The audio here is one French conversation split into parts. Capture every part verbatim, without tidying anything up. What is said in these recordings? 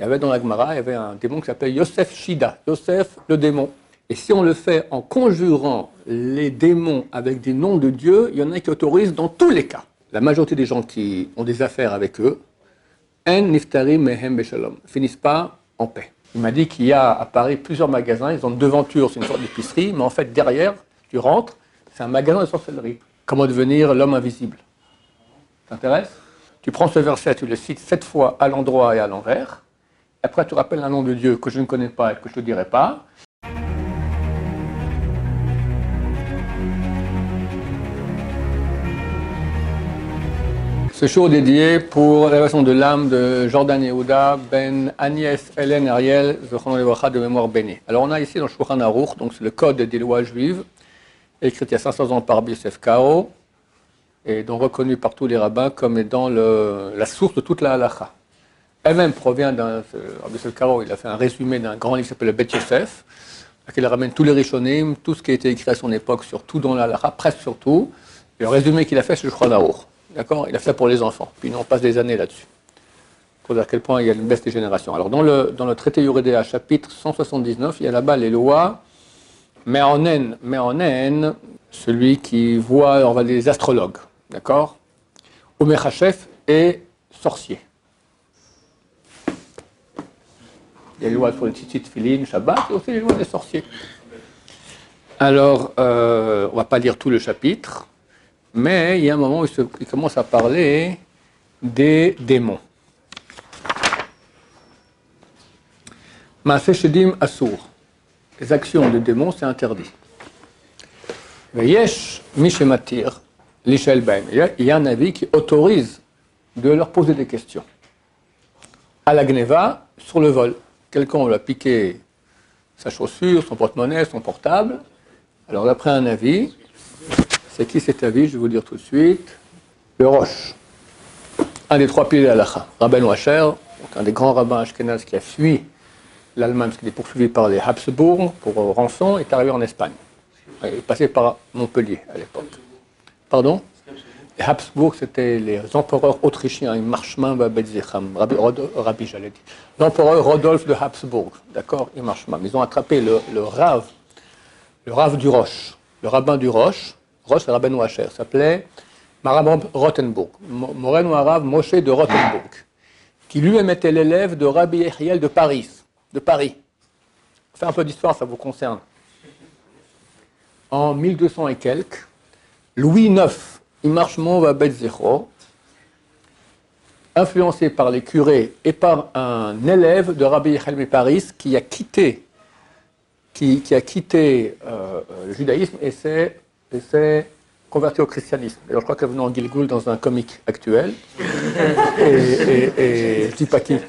il y avait dans la Gemara, il y avait un démon qui s'appelait Yosef Shida, Yosef le démon. Et si on le fait en conjurant les démons avec des noms de Dieu, il y en a qui autorisent dans tous les cas. La majorité des gens qui ont des affaires avec eux, En niftarim mehem beshalom, finissent pas en paix. Il m'a dit qu'il y a à Paris plusieurs magasins, ils ont une devanture, c'est une sorte d'épicerie, mais en fait derrière, tu rentres, c'est un magasin de sorcellerie. Comment devenir l'homme invisible? Ça t'intéresse? Tu prends ce verset, tu le cites sept fois à l'endroit et à l'envers, après tu rappelles un nom de Dieu que je ne connais pas et que je ne te dirai pas. Ce show dédié pour l'élévation de l'âme de Jordan Yehuda, Ben Agnès Hélène Ariel, Zochron Levacha de mémoire bénie. Alors on a ici dans le Shulchan Aruch, donc c'est le code des lois juives, écrit il y a cinq cents ans par Rabbi Yosef Karo, et donc reconnu par tous les rabbins comme étant le, la source de toute la halakha. Elle-même provient d'un, Rabbi Yosef Karo, il a fait un résumé d'un grand livre qui s'appelle le Bet Yosef, qui ramène tous les Rishonim, tout ce qui a été écrit à son époque, sur tout dans la halakha, presque sur tout. Et le résumé qu'il a fait, c'est le Shulchan Aruch. D'accord? Il a fait pour les enfants. Puis nous, on passe des années là-dessus. Pour dire à quel point il y a une baisse des générations. Alors, dans le, dans le traité Yoredea, chapitre cent soixante-dix-neuf, il y a là-bas les lois Me'onen, Me'onen, celui qui voit, on va dire, les astrologues. D'accord? Omechachef et sorcier. Il y a les lois sur les tzitzit, filin, Shabbat, et aussi les lois des sorciers. Alors, euh, on ne va pas lire tout le chapitre. Mais il y a un moment où il, se, il commence à parler des démons. Maaseh shedim asur. Les actions de démons, c'est interdit. Veyesh mishematir l'ishel baim. Il y a un avis qui autorise de leur poser des questions. À la gneva, sur le vol. Quelqu'un lui a piqué sa chaussure, son porte-monnaie, son portable. Alors d'après un avis, c'est qui cet avis? Je vais vous le dire tout de suite. Le Roche, un des trois piliers de l'halakha. Rabbeinu Asher, un des grands rabbins ashkénazes qui a fui l'Allemagne parce qu'il est poursuivi par les Habsbourg pour rançon, est arrivé en Espagne. Il est passé par Montpellier à l'époque. Pardon? Les Habsbourg, c'était les empereurs autrichiens, ils marchemain Babetzicham, Rabbi, Rabbi j'allais dire. L'empereur Rodolphe de Habsbourg, d'accord? Ils marchemain. Ils ont attrapé le, le Rav, le Rav du Roche, le rabbin du Roche. Roche, c'est Rabbeinu Asher, s'appelait Maram Rothenburg, Moreno Arabe Moshe de Rothenburg, qui lui-même était l'élève de Rabbi Yehiel de Paris. De Paris. Fait un peu d'histoire, ça vous concerne. En mille deux cents et quelques, Louis neuf, Imarchemon va Betzero, influencé par les curés et par un élève de Rabbi Yehiel de Paris qui a quitté, qui, qui a quitté euh, le judaïsme et s'est et s'est converti au christianisme. Alors, je crois qu'elle est venue en Gilgoul dans un comique actuel. et, et, et je ne dis pas qui.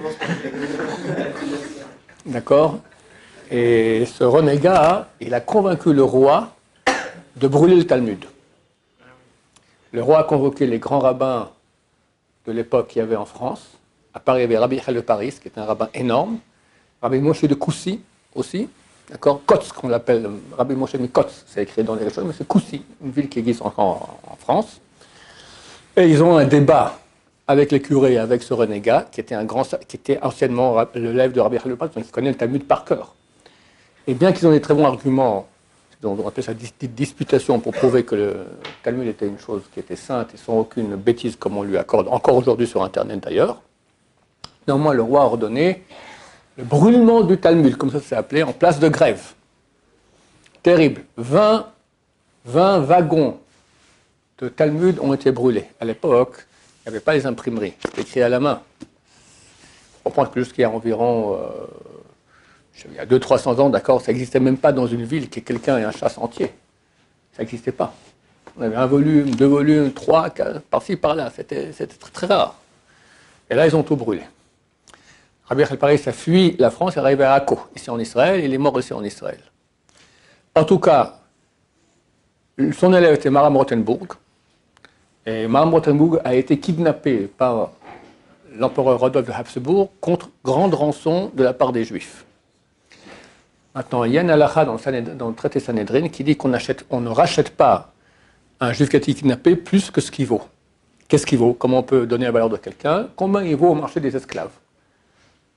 D'accord? Et ce renégat, il a convaincu le roi de brûler le Talmud. Le roi a convoqué les grands rabbins de l'époque qu'il y avait en France. À Paris, il y avait Rabbi Yehiel de Paris, qui était un rabbin énorme. Rabbi Moshe de Koussi aussi. D'accord, Kotz, qu'on l'appelle, Rabbi Moshe Mikotz, c'est écrit dans les choses, mais c'est Koussi, une ville qui existe encore en, en France. Et ils ont un débat avec les curés, avec ce renégat, qui était, un grand, qui était anciennement l'élève de Rabbi Yehiel, donc qui connaît le Talmud par cœur. Et bien qu'ils ont des très bons arguments, on appelle ça dis, disputation, pour prouver que le Talmud était une chose qui était sainte et sans aucune bêtise, comme on lui accorde encore aujourd'hui sur Internet d'ailleurs, néanmoins le roi a ordonné le brûlement du Talmud, comme ça s'est appelé, en place de grève. Terrible. vingt, vingt wagons de Talmud ont été brûlés. À l'époque, il n'y avait pas les imprimeries. C'était écrit à la main. On pense que jusqu'il y a environ, euh, il y a deux cents à trois cents ans, d'accord, ça n'existait même pas dans une ville que quelqu'un ait un chasse entier. Ça n'existait pas. On avait un volume, deux volumes, trois, quatre, par-ci, par-là. C'était, c'était très, très rare. Et là, ils ont tout brûlé. Rabbi Yehiel Paris a fui la France et est arrivé à Akko, ici en Israël, il est mort ici en Israël. En tout cas, son élève était Maram Rothenburg, et Maram Rothenburg a été kidnappé par l'empereur Rodolphe de Habsbourg contre grande rançon de la part des Juifs. Maintenant, il y a une halakha dans le, dans le traité Sanhedrin qui dit qu'on achète, on ne rachète pas un Juif qui a été kidnappé plus que ce qu'il vaut. Qu'est-ce qu'il vaut? Comment on peut donner la valeur de quelqu'un? Combien il vaut au marché des esclaves?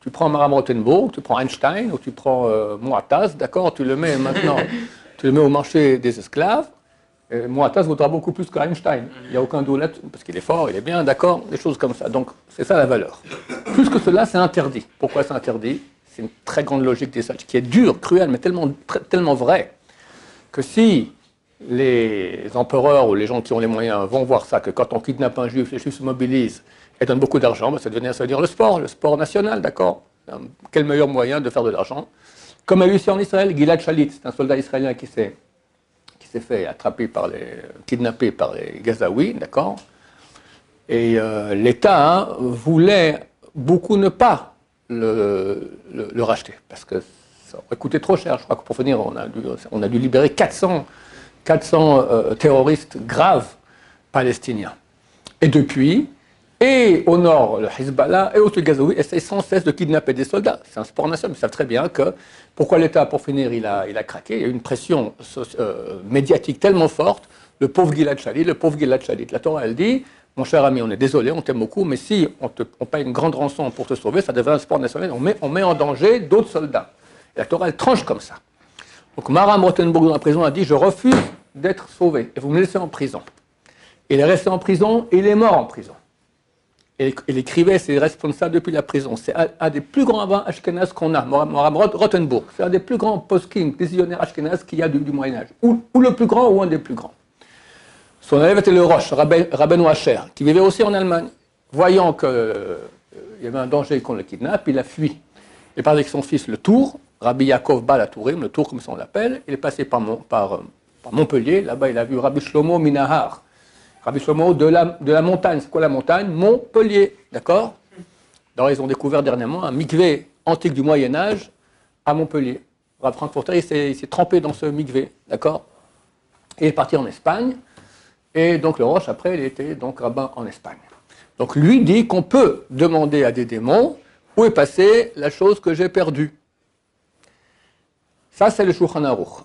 Tu prends Maram Rothenburg, tu prends Einstein, ou tu prends euh, Moataz, d'accord, tu le mets maintenant, tu le mets au marché des esclaves. Et Moataz vaudra beaucoup plus qu'Einstein. Il n'y a aucun doute là-dessus, parce qu'il est fort, il est bien, d'accord, des choses comme ça. Donc, c'est ça la valeur. Plus que cela, c'est interdit. Pourquoi c'est interdit? C'est une très grande logique des sages, qui est dure, cruelle, mais tellement, très, tellement vraie, que si les empereurs ou les gens qui ont les moyens vont voir ça, que quand on kidnappe un juif, les juifs se mobilisent et donnent beaucoup d'argent, ben ça, devient, ça veut dire le sport, le sport national, d'accord? Quel meilleur moyen de faire de l'argent? Comme il y a eu ici en Israël, Gilad Shalit, c'est un soldat israélien qui s'est qui s'est fait attraper par les, kidnappé par les Gazaouis, d'accord? Et euh, l'État hein, voulait beaucoup ne pas le, le, le racheter, parce que ça aurait coûté trop cher. Je crois que pour finir, on a dû, on a dû libérer quatre cents, quatre cents euh, terroristes graves palestiniens. Et depuis, et au nord, le Hezbollah, et au sud, le Gazaoui essayent sans cesse de kidnapper des soldats. C'est un sport national, ils savent très bien que, pourquoi l'État, pour finir, il a, il a craqué. Il y a eu une pression euh, médiatique tellement forte, le pauvre Gilad Shalit, le pauvre Gilad Shalit. La Torah, elle dit, mon cher ami, on est désolé, on t'aime beaucoup, mais si on, te, on paye une grande rançon pour te sauver, ça devient un sport national, on met, on met en danger d'autres soldats. Et la Torah, elle tranche comme ça. Donc Maram Rothenburg dans la prison a dit, je refuse d'être sauvé, et vous me laissez en prison. Il est resté en prison, et il est mort en prison. Et il écrivait, c'est responsable depuis la prison. C'est un, un des plus grands rabbins ashkénazes qu'on a, Maram Rothenburg. C'est un des plus grands poskim, décisionnaires ashkénazes qu'il y a du, du Moyen-Âge. Ou, ou le plus grand, ou un des plus grands. Son élève était le Roche, Rabbeinu Asher, qui vivait aussi en Allemagne. Voyant qu'il euh, y avait un danger qu'on le kidnappe, il a fui. Il est parti avec son fils le Tour, Rabbi Yaakov Balatourim, le Tour comme ça on l'appelle. Il est passé par, Mon, par, par Montpellier. Là-bas, il a vu Rabbi Shlomo Minahar. Rabbi Shlomo de la, de la montagne. C'est quoi la montagne? Montpellier, d'accord? Alors, ils ont découvert dernièrement un mikvé antique du Moyen-Âge à Montpellier. Rabbi Frankfurter, il s'est trempé dans ce mikvé, d'accord? Et il est parti en Espagne. Et donc, le Roche, après, il était donc rabbin en Espagne. Donc, lui dit qu'on peut demander à des démons où est passée la chose que j'ai perdue. Ça, c'est le Shulchan Aruch.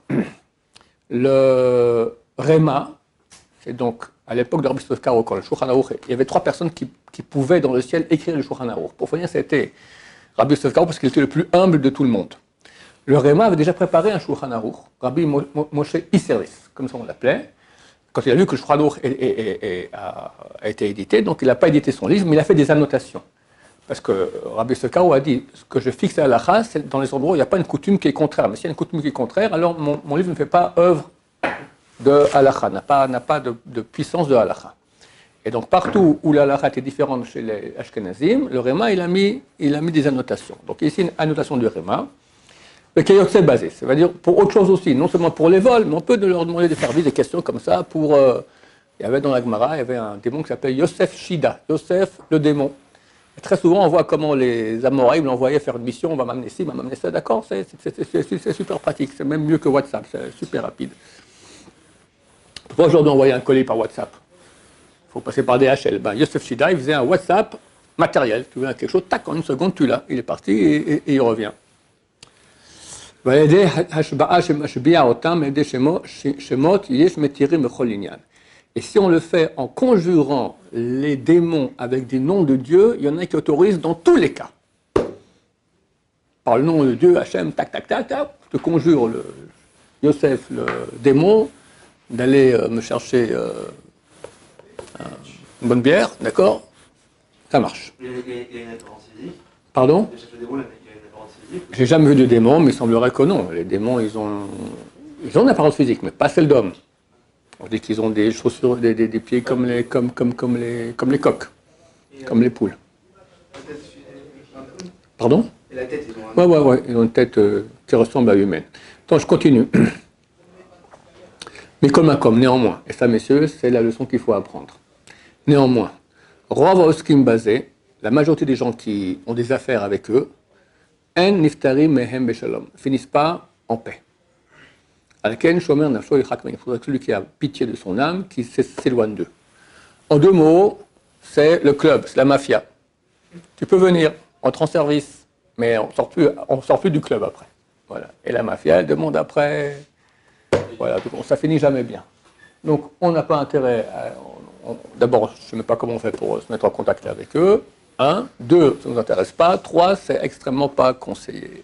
Le Réma, c'est donc à l'époque de Rabbi Yosef Karo, quand le Shulchan Aruch, il y avait trois personnes qui, qui pouvaient dans le ciel écrire le Shulchan Aruch. Pour finir, c'était Rabbi Yosef Karo parce qu'il était le plus humble de tout le monde. Le Réma avait déjà préparé un Shulchan Aruch, Rabbi Moshe Isserlis, comme ça on l'appelait. Quand il a vu que le Shulchan Aruch a, a été édité, donc il n'a pas édité son livre, mais il a fait des annotations. Parce que Rabbi Yosef Karo a dit, ce que je fixe à l'halakha, c'est dans les endroits où il n'y a pas une coutume qui est contraire. Mais s'il y a une coutume qui est contraire, alors mon, mon livre ne fait pas œuvre de halakha, n'a pas, n'a pas de, de puissance de halakha. Et donc partout où la halakha était différente chez les Ashkenazim, le Réma, il a mis, il a mis des annotations. Donc ici, une annotation du Réma, mais qui est basé. Ça veut dire pour autre chose aussi, non seulement pour les vols, mais on peut leur demander de faire des questions comme ça pour... Euh, il y avait dans la Gemara, il y avait un démon qui s'appelait Yosef Shida, Yosef le démon. Et très souvent, on voit comment les Amoraïm l'envoyaient faire une mission, on va m'amener ci, on va m'amener ça, d'accord, c'est, c'est, c'est, c'est, c'est super pratique, c'est même mieux que WhatsApp, c'est super rapide. Pourquoi aujourd'hui envoyer un colis par WhatsApp? Il faut passer par D H L. Ben, Yosef Shida, il faisait un WhatsApp matériel. Tu veux quelque chose, tac, en une seconde, tu l'as. Il est parti et, et, et il revient. Et si on le fait en conjurant les démons avec des noms de Dieu, il y en a qui autorisent dans tous les cas. Par le nom de Dieu, Hachem, tac, tac, tac, tac, je te conjure le Yosef, le démon, d'aller euh, me chercher euh, une bonne bière, d'accord? Ça marche. Il y a, il y a une apparence physique. Pardon? Le démon, il y a une apparence physique. J'ai jamais vu de démon, mais il semblerait que non. Les démons, ils ont, ils ont une apparence physique, mais pas celle d'homme. On dit qu'ils ont des chaussures, des, des, des pieds comme les, comme, comme, comme les, comme les coqs, et comme euh, les poules. La tête, Pardon? Et la tête, ils ont un... Ouais, ouais, ouais. Ils ont une tête euh, qui ressemble à humaine. Donc, je continue. Mais comme comme néanmoins, et ça, messieurs, c'est la leçon qu'il faut apprendre. Néanmoins, Rov Oskim basé, la majorité des gens qui ont des affaires avec eux, En niftarim mehem beshalom, finissent pas en paix. Alken shomer nafsho yichakmen, il faudrait que celui qui a pitié de son âme, qui s'éloigne d'eux. En deux mots, c'est le club, c'est la mafia. Tu peux venir, entre en service, mais on sort plus, on sort plus du club après. Voilà. Et la mafia, elle demande après. Voilà, donc ça finit jamais bien. Donc on n'a pas intérêt à... D'abord, je ne sais même pas comment on fait pour se mettre en contact avec eux. Un, deux, ça ne nous intéresse pas. Trois, c'est extrêmement pas conseillé.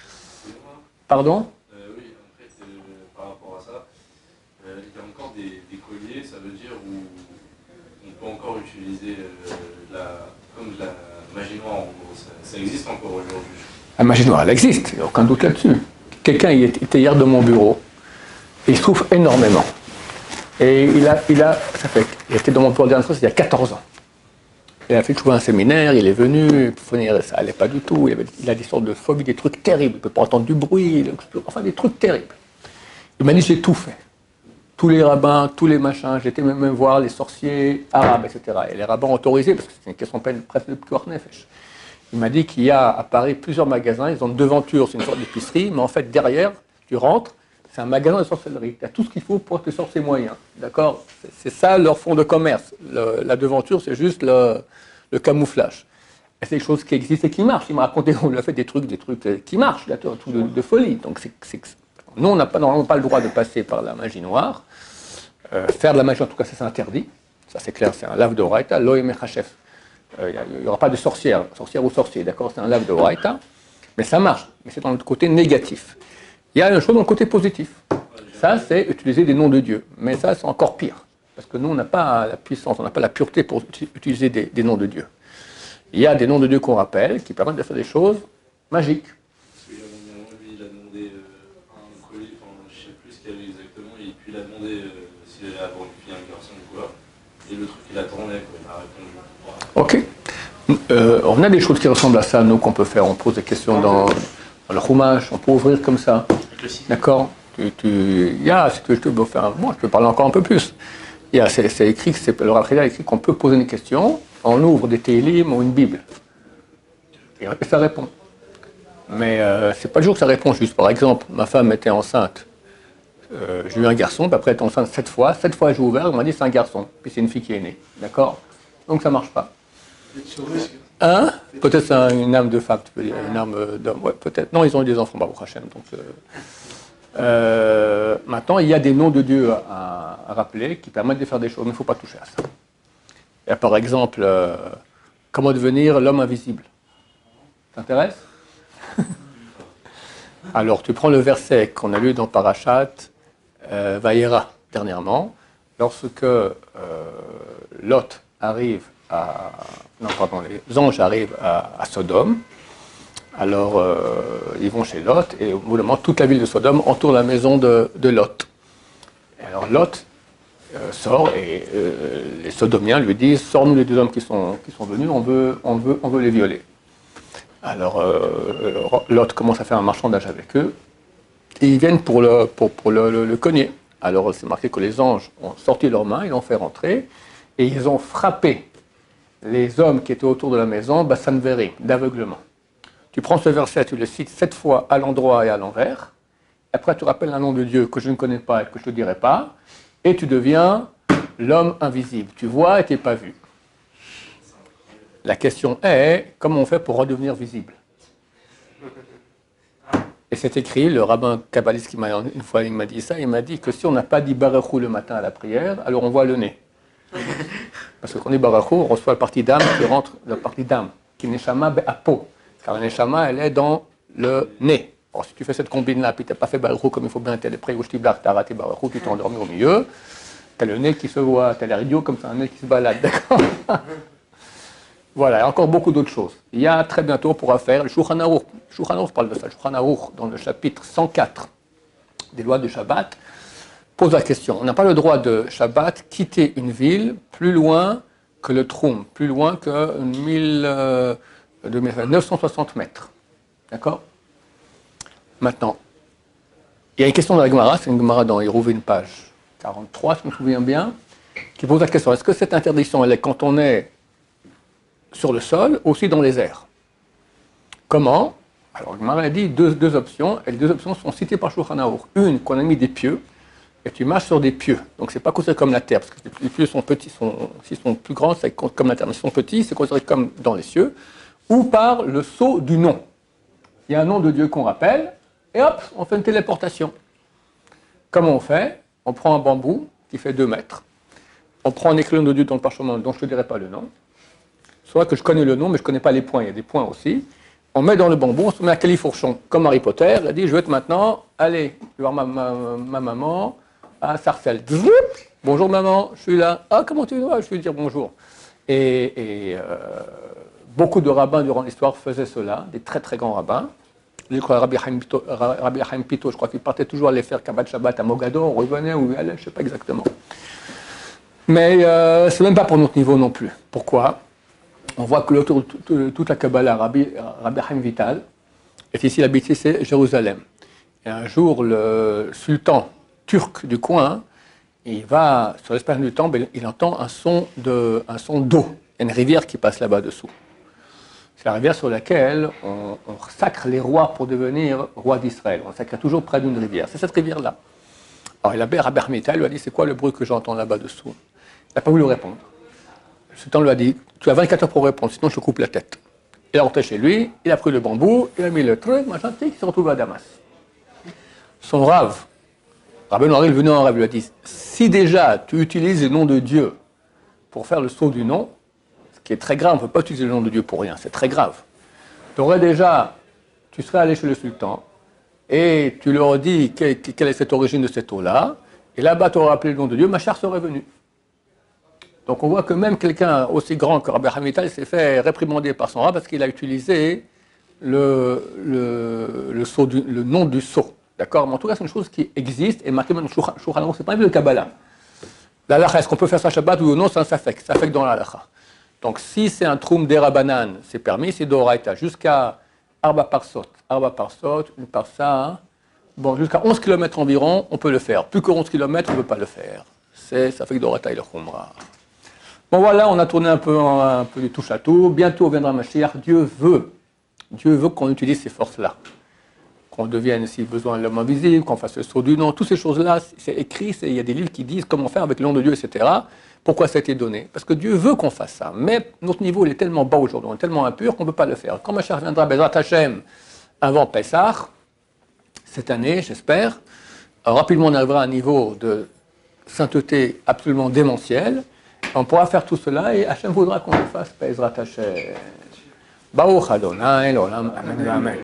Pardon? Euh, oui, en fait, euh, par rapport à ça, euh, il y a encore des, des colliers, ça veut dire où on peut encore utiliser euh, la, comme de la magie noire, en gros. Ça, ça existe encore aujourd'hui. La magie noire, elle existe, il n'y a aucun doute là-dessus. Quelqu'un il était hier de mon bureau, et il se trouve énormément. Et il a, il a, ça fait, il était dans mon bureau de dernière fois, il y a quatorze ans. Il a fait trouver un séminaire, il est venu, pour venir, ça allait pas du tout, il, avait, il a des sortes de phobies, des trucs terribles, il ne peut pas entendre du bruit, enfin des trucs terribles. Il m'a dit, j'ai tout fait. Tous les rabbins, tous les machins, j'étais même voir les sorciers arabes, et cetera. Et les rabbins ont autorisé, parce que c'est une question presque de pure nefesh. Il m'a dit qu'il y a à Paris plusieurs magasins, ils ont une devanture, c'est une sorte d'épicerie, mais en fait derrière, tu rentres, c'est un magasin de sorcellerie. Tu as tout ce qu'il faut pour te sortir moyen. D'accord? C'est ça leur fonds de commerce. Le, la devanture, c'est juste le, le camouflage. Et c'est des choses qui existent et qui marchent. Il m'a raconté, on lui a fait des trucs, des trucs qui marchent, des trucs de, de folie. Donc c'est, c'est, nous, on n'a pas, normalement pas le droit de passer par la magie noire. Euh, faire de la magie, en tout cas, ça, c'est interdit. Ça, c'est clair, c'est un lave de Horaïta, l'Oem Echachef. Il n'y aura pas de sorcière, sorcière ou sorcier, d'accord? C'est un lave de Horaïta. Mais ça marche. Mais c'est dans le côté négatif. Il y a une chose dans le côté positif. Ça, c'est utiliser des noms de Dieu. Mais ça, c'est encore pire. Parce que nous, on n'a pas la puissance, on n'a pas la pureté pour utiliser des, des noms de Dieu. Il y a des noms de Dieu qu'on rappelle, qui permettent de faire des choses magiques. Parce qu'il y a un moment, lui, il a demandé euh, un collier, enfin, je ne sais plus ce qu'il y avait exactement, et puis il a demandé euh, s'il allait avoir une fille, un garçon ou quoi. Et le truc, il a tourné, quoi, il a répondu. Ok. Euh, on a des choses qui ressemblent à ça, nous, qu'on peut faire. On pose des questions dans, dans le roumage, on peut ouvrir comme ça. D'accord? Tu, tu, il y a, si tu veux, je peux faire, bon, je peux parler encore un peu plus. Il y a, c'est, c'est écrit, c'est, le Rav a écrit qu'on peut poser une question, on ouvre des Télim ou une Bible. Et ça répond. Mais euh, c'est pas le jour que ça répond juste. Par exemple, ma femme était enceinte. Euh, j'ai eu un garçon, puis après elle était enceinte sept fois. Sept fois j'ai ouvert, on m'a dit c'est un garçon. Puis c'est une fille qui est née. D'accord? Donc ça marche pas. Hein? Peut-être c'est une âme de femme, tu peux dire, une âme d'homme. Ouais, peut-être. Non, ils ont eu des enfants, Baruch Hashem. Donc, euh, euh, maintenant, il y a des noms de Dieu à, à rappeler qui permettent de faire des choses, mais il ne faut pas toucher à ça. Il y a par exemple, euh, comment devenir l'homme invisible. Ça t'intéresse? Alors, tu prends le verset qu'on a lu dans Parashat euh, Vayera dernièrement, lorsque euh, Lot arrive à, non, pardon, les anges arrivent à, à Sodome. Alors, euh, ils vont chez Lot, et au bout d'un moment, toute la ville de Sodome entoure la maison de, de Lot. Et alors, Lot euh, sort, et euh, les Sodomiens lui disent « Sors-nous les deux hommes qui sont, qui sont venus, on veut, on, veut, on veut les violer. » Alors, euh, Lot commence à faire un marchandage avec eux, et ils viennent pour le, pour, pour le, le, le cogner. Alors, c'est marqué que les anges ont sorti leurs mains, ils l'ont fait rentrer, et ils ont frappé les hommes qui étaient autour de la maison, bassanverim, d'aveuglement. Tu prends ce verset, tu le cites sept fois à l'endroit et à l'envers, après tu rappelles un nom de Dieu que je ne connais pas et que je ne te dirai pas, et tu deviens l'homme invisible. Tu vois et tu n'es pas vu. La question est, comment on fait pour redevenir visible? Et c'est écrit, le rabbin kabbaliste qui m'a une fois il m'a dit ça, il m'a dit que si on n'a pas dit Barachou le matin à la prière, alors on voit le nez. Parce que quand on dit Barachou, on reçoit la partie d'âme qui rentre, la partie d'âme, qui n'est neshama be'apo. Car la neshama, elle est dans le nez. Alors, si tu fais cette combine-là, puis tu n'as pas fait Barachou comme il faut bien, tu es prêt, ou tu as raté Barachou, tu t'es endormi au milieu, tu as le nez qui se voit, tu as l'air idiot comme ça, un nez qui se balade, d'accord? Voilà, il y a encore beaucoup d'autres choses. Il y a très bientôt, on pourra faire le Shulchan Aruch. Le Shulchan Aruch parle de ça. Le Shulchan Aruch, dans le chapitre cent quatre des lois de Shabbat, pose la question. On n'a pas le droit de Shabbat quitter une ville plus loin que le Troum, plus loin que mille, euh, neuf cent soixante mètres. D'accord? Maintenant, il y a une question dans la Gemara, c'est une Gemara dans Hérouvin, page quarante-trois, si je me souviens bien, qui pose la question. Est-ce que cette interdiction, elle est quand on est sur le sol, aussi dans les airs? Comment? Alors, Gemara a dit deux, deux options, et les deux options sont citées par Shulchan Aruch. Une, qu'on a mis des pieux, et tu marches sur des pieux. Donc, c'est pas considéré comme la terre, parce que les pieux sont petits, sont, s'ils sont plus grands, c'est comme la terre. Mais s'ils sont petits, c'est considéré comme dans les cieux. Ou par le sceau du nom. Il y a un nom de Dieu qu'on rappelle, et hop, on fait une téléportation. Comment on fait? On prend un bambou qui fait deux mètres. On prend un écrivain de Dieu dans le parchemin, dont je ne te dirai pas le nom. C'est vrai que je connais le nom, mais je ne connais pas les points. Il y a des points aussi. On met dans le bambou, on se met un califourchon, comme Harry Potter. Il a dit, je vais être maintenant, allez, je vais voir ma, ma, ma maman à Sarcelles. Bonjour maman, je suis là. Ah, comment tu vas? Je vais dire bonjour. Et, et euh, beaucoup de rabbins durant l'histoire faisaient cela, des très très grands rabbins. Je crois Rabbi Chaim Pito, Rabbi Chaim Pito, je crois qu'il partait toujours aller faire Kabbat Shabbat à Mogador, on revenait ou il allait, je ne sais pas exactement. Mais euh, ce n'est même pas pour notre niveau non plus. Pourquoi? On voit que autour de toute la Kabbalah, Rabbi, Rabbi Chaim Vital est ici, l'habitude c'est Jérusalem. Et un jour, le sultan turc du coin, il va, sur l'espace du temps, il entend un son de, un son d'eau. Il y a une rivière qui passe là-bas dessous. C'est la rivière sur laquelle on, on sacre les rois pour devenir roi d'Israël. On sacre toujours près d'une rivière. C'est cette rivière-là. Alors, l'abbé Rabbi Chaim lui a dit, c'est quoi le bruit que j'entends là-bas dessous? Il n'a pas voulu répondre. Le sultan lui a dit, tu as vingt-quatre heures pour répondre, sinon je te coupe la tête. Il est rentré chez lui, il a pris le bambou, il a mis le truc, machin, il s'est retrouvé à Damas. Son rave, Rabbi Noiril, venu en rêve, lui a dit, si déjà tu utilises le nom de Dieu pour faire le saut du nom, ce qui est très grave, on ne peut pas utiliser le nom de Dieu pour rien, c'est très grave. Tu aurais déjà, tu serais allé chez le sultan, et tu leur dis quelle, quelle est cette origine de cette eau-là, et là-bas tu aurais appelé le nom de Dieu, ma chère serait venue. Donc on voit que même quelqu'un aussi grand que Rabbi Chaim Vital s'est fait réprimander par son rab parce qu'il a utilisé le, le, le, saut du, le nom du sceau. D'accord? Mais en tout cas, c'est une chose qui existe et marquée dans le Shulchan Aruch, c'est pas un livre de Kabbalah. L'halakha, est-ce qu'on peut faire ça Shabbat ou non? C'est un safek, safek dans l'halakha. Donc si c'est un troum d'Erabanan, c'est permis, c'est d'Oraita, jusqu'à Arba Parsot. Arba Parsot, une parsa, bon, jusqu'à onze kilomètres environ, on peut le faire. Plus que onze kilomètres, on ne peut pas le faire. C'est safek d'Oraita et le Khumra. Bon voilà, on a tourné un peu, un peu du touche à tout. Bientôt viendra Mashiach. Dieu veut, Dieu veut qu'on utilise ces forces-là. Qu'on devienne, si besoin, l'homme invisible, qu'on fasse le saut du nom. Toutes ces choses-là, c'est écrit, il y a des livres qui disent comment faire avec le nom de Dieu, et cetera. Pourquoi ça a été donné? Parce que Dieu veut qu'on fasse ça. Mais notre niveau il est tellement bas aujourd'hui, on est tellement impur qu'on ne peut pas le faire. Quand Mashiach viendra, Bezrat Hashem, avant Pessah, cette année, j'espère, rapidement on arrivera à un niveau de sainteté absolument démentiel. On pourra faire tout cela et Hachem voudra qu'on le fasse. Bezrat Hashem. Baruch Adonai, l'olam, amen, amen.